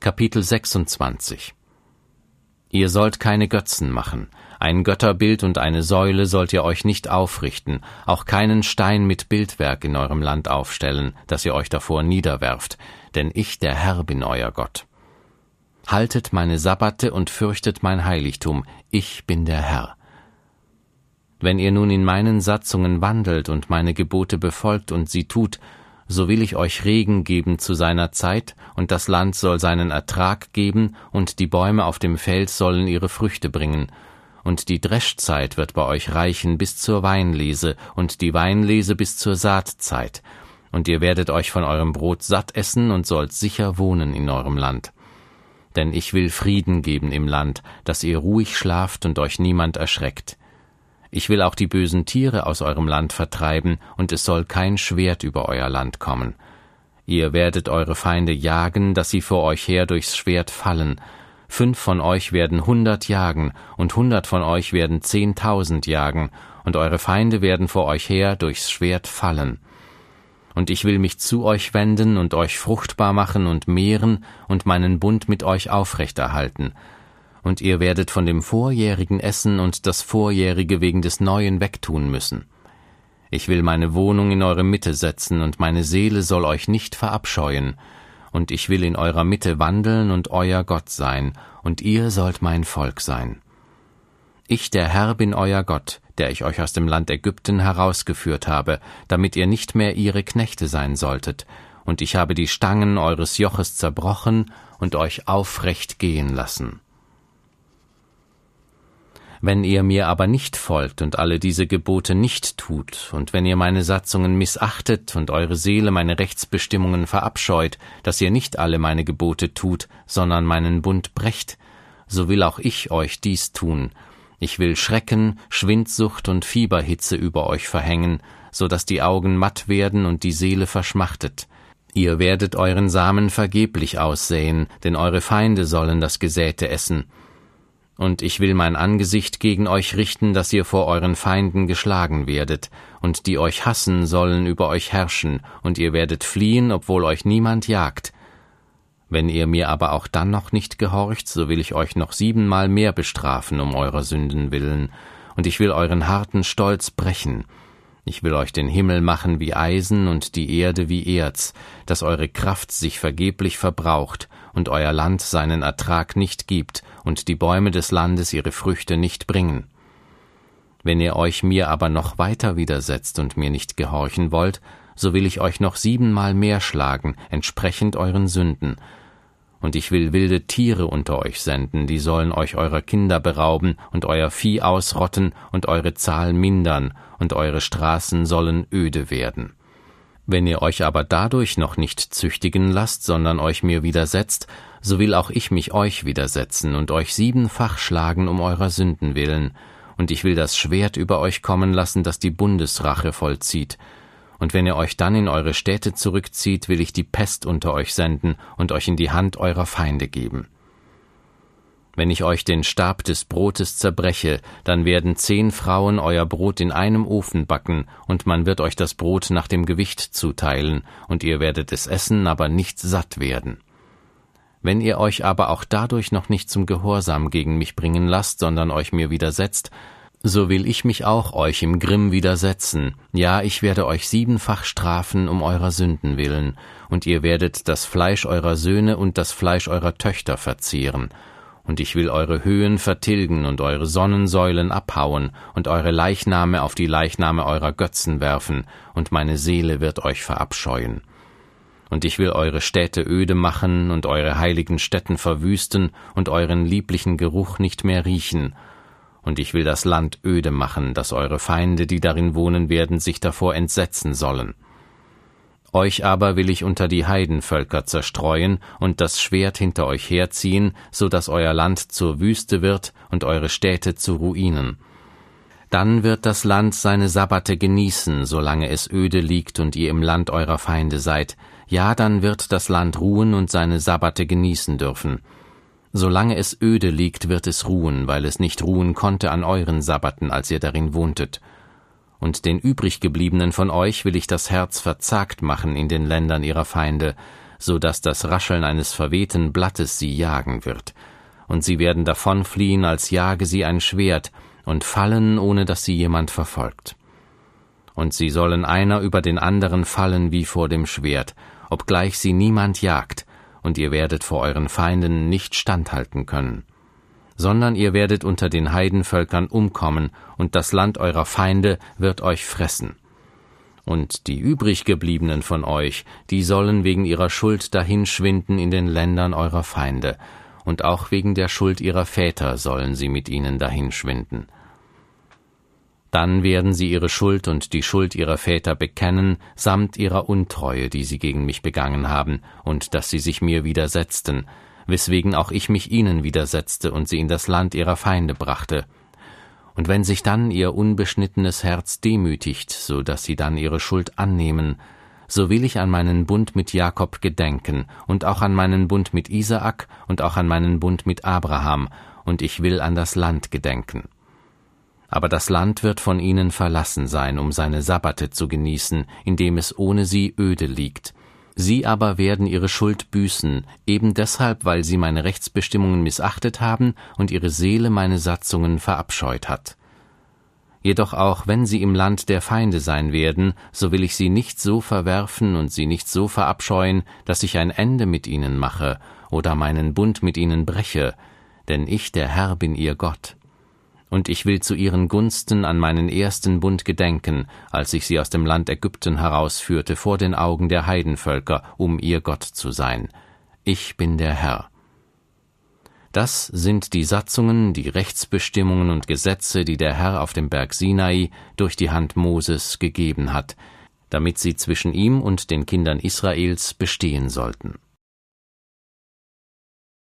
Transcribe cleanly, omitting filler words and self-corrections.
Kapitel 26. Ihr sollt keine Götzen machen, ein Götterbild und eine Säule sollt ihr euch nicht aufrichten, auch keinen Stein mit Bildwerk in eurem Land aufstellen, dass ihr euch davor niederwerft, denn ich, der Herr, bin euer Gott. Haltet meine Sabbate und fürchtet mein Heiligtum, ich bin der Herr. Wenn ihr nun in meinen Satzungen wandelt und meine Gebote befolgt und sie tut, so will ich euch Regen geben zu seiner Zeit, und das Land soll seinen Ertrag geben, und die Bäume auf dem Feld sollen ihre Früchte bringen. Und die Dreschzeit wird bei euch reichen bis zur Weinlese, und die Weinlese bis zur Saatzeit. Und ihr werdet euch von eurem Brot satt essen und sollt sicher wohnen in eurem Land. Denn ich will Frieden geben im Land, dass ihr ruhig schlaft und euch niemand erschreckt. Ich will auch die bösen Tiere aus eurem Land vertreiben, und es soll kein Schwert über euer Land kommen. Ihr werdet eure Feinde jagen, dass sie vor euch her durchs Schwert fallen. 5 von euch werden 100 jagen, und 100 von euch werden 10.000 jagen, und eure Feinde werden vor euch her durchs Schwert fallen. Und ich will mich zu euch wenden und euch fruchtbar machen und mehren und meinen Bund mit euch aufrechterhalten. Und ihr werdet von dem Vorjährigen essen und das Vorjährige wegen des Neuen wegtun müssen. Ich will meine Wohnung in eure Mitte setzen, und meine Seele soll euch nicht verabscheuen. Und ich will in eurer Mitte wandeln und euer Gott sein, und ihr sollt mein Volk sein. Ich, der Herr, bin euer Gott, der ich euch aus dem Land Ägypten herausgeführt habe, damit ihr nicht mehr ihre Knechte sein solltet. Und ich habe die Stangen eures Joches zerbrochen und euch aufrecht gehen lassen. Wenn ihr mir aber nicht folgt und alle diese Gebote nicht tut, und wenn ihr meine Satzungen missachtet und eure Seele meine Rechtsbestimmungen verabscheut, dass ihr nicht alle meine Gebote tut, sondern meinen Bund brecht, so will auch ich euch dies tun. Ich will Schrecken, Schwindsucht und Fieberhitze über euch verhängen, so dass die Augen matt werden und die Seele verschmachtet. Ihr werdet euren Samen vergeblich aussäen, denn eure Feinde sollen das Gesäte essen. Und ich will mein Angesicht gegen euch richten, dass ihr vor euren Feinden geschlagen werdet, und die euch hassen, sollen über euch herrschen, und ihr werdet fliehen, obwohl euch niemand jagt. Wenn ihr mir aber auch dann noch nicht gehorcht, so will ich euch noch 7-mal mehr bestrafen um eurer Sünden willen, und ich will euren harten Stolz brechen. Ich will euch den Himmel machen wie Eisen und die Erde wie Erz, dass eure Kraft sich vergeblich verbraucht und euer Land seinen Ertrag nicht gibt und die Bäume des Landes ihre Früchte nicht bringen. Wenn ihr euch mir aber noch weiter widersetzt und mir nicht gehorchen wollt, so will ich euch noch 7-mal mehr schlagen, entsprechend euren Sünden. Und ich will wilde Tiere unter euch senden, die sollen euch eurer Kinder berauben und euer Vieh ausrotten und eure Zahl mindern, und eure Straßen sollen öde werden. Wenn ihr euch aber dadurch noch nicht züchtigen lasst, sondern euch mir widersetzt, so will auch ich mich euch widersetzen und euch 7-fach schlagen um eurer Sünden willen, und ich will das Schwert über euch kommen lassen, das die Bundesrache vollzieht. Und wenn ihr euch dann in eure Städte zurückzieht, will ich die Pest unter euch senden und euch in die Hand eurer Feinde geben. Wenn ich euch den Stab des Brotes zerbreche, dann werden 10 Frauen euer Brot in einem Ofen backen, und man wird euch das Brot nach dem Gewicht zuteilen, und ihr werdet es essen, aber nicht satt werden. Wenn ihr euch aber auch dadurch noch nicht zum Gehorsam gegen mich bringen lasst, sondern euch mir widersetzt, so will ich mich auch euch im Grimm widersetzen. Ja, ich werde euch 7-fach strafen um eurer Sünden willen, und ihr werdet das Fleisch eurer Söhne und das Fleisch eurer Töchter verzehren. Und ich will eure Höhen vertilgen und eure Sonnensäulen abhauen und eure Leichname auf die Leichname eurer Götzen werfen, und meine Seele wird euch verabscheuen. Und ich will eure Städte öde machen und eure heiligen Stätten verwüsten und euren lieblichen Geruch nicht mehr riechen. Und ich will das Land öde machen, dass eure Feinde, die darin wohnen werden, sich davor entsetzen sollen. Euch aber will ich unter die Heidenvölker zerstreuen und das Schwert hinter euch herziehen, so dass euer Land zur Wüste wird und eure Städte zu Ruinen. Dann wird das Land seine Sabbate genießen, solange es öde liegt und ihr im Land eurer Feinde seid. Ja, dann wird das Land ruhen und seine Sabbate genießen dürfen. Solange es öde liegt, wird es ruhen, weil es nicht ruhen konnte an euren Sabbaten, als ihr darin wohntet. Und den übriggebliebenen von euch will ich das Herz verzagt machen in den Ländern ihrer Feinde, so dass das Rascheln eines verwehten Blattes sie jagen wird. Und sie werden davonfliehen, als jage sie ein Schwert, und fallen, ohne dass sie jemand verfolgt. Und sie sollen einer über den anderen fallen wie vor dem Schwert, obgleich sie niemand jagt, und ihr werdet vor euren Feinden nicht standhalten können. Sondern ihr werdet unter den Heidenvölkern umkommen, und das Land eurer Feinde wird euch fressen. Und die übriggebliebenen von euch, die sollen wegen ihrer Schuld dahinschwinden in den Ländern eurer Feinde, und auch wegen der Schuld ihrer Väter sollen sie mit ihnen dahinschwinden. Dann werden sie ihre Schuld und die Schuld ihrer Väter bekennen, samt ihrer Untreue, die sie gegen mich begangen haben, und dass sie sich mir widersetzten, weswegen auch ich mich ihnen widersetzte und sie in das Land ihrer Feinde brachte. Und wenn sich dann ihr unbeschnittenes Herz demütigt, so dass sie dann ihre Schuld annehmen, so will ich an meinen Bund mit Jakob gedenken und auch an meinen Bund mit Isaak und auch an meinen Bund mit Abraham, und ich will an das Land gedenken. Aber das Land wird von ihnen verlassen sein, um seine Sabbate zu genießen, indem es ohne sie öde liegt. Sie aber werden ihre Schuld büßen, eben deshalb, weil sie meine Rechtsbestimmungen missachtet haben und ihre Seele meine Satzungen verabscheut hat. Jedoch auch wenn sie im Land der Feinde sein werden, so will ich sie nicht so verwerfen und sie nicht so verabscheuen, dass ich ein Ende mit ihnen mache oder meinen Bund mit ihnen breche, denn ich, der Herr, bin ihr Gott. Und ich will zu ihren Gunsten an meinen ersten Bund gedenken, als ich sie aus dem Land Ägypten herausführte vor den Augen der Heidenvölker, um ihr Gott zu sein. Ich bin der Herr. Das sind die Satzungen, die Rechtsbestimmungen und Gesetze, die der Herr auf dem Berg Sinai durch die Hand Moses gegeben hat, damit sie zwischen ihm und den Kindern Israels bestehen sollten.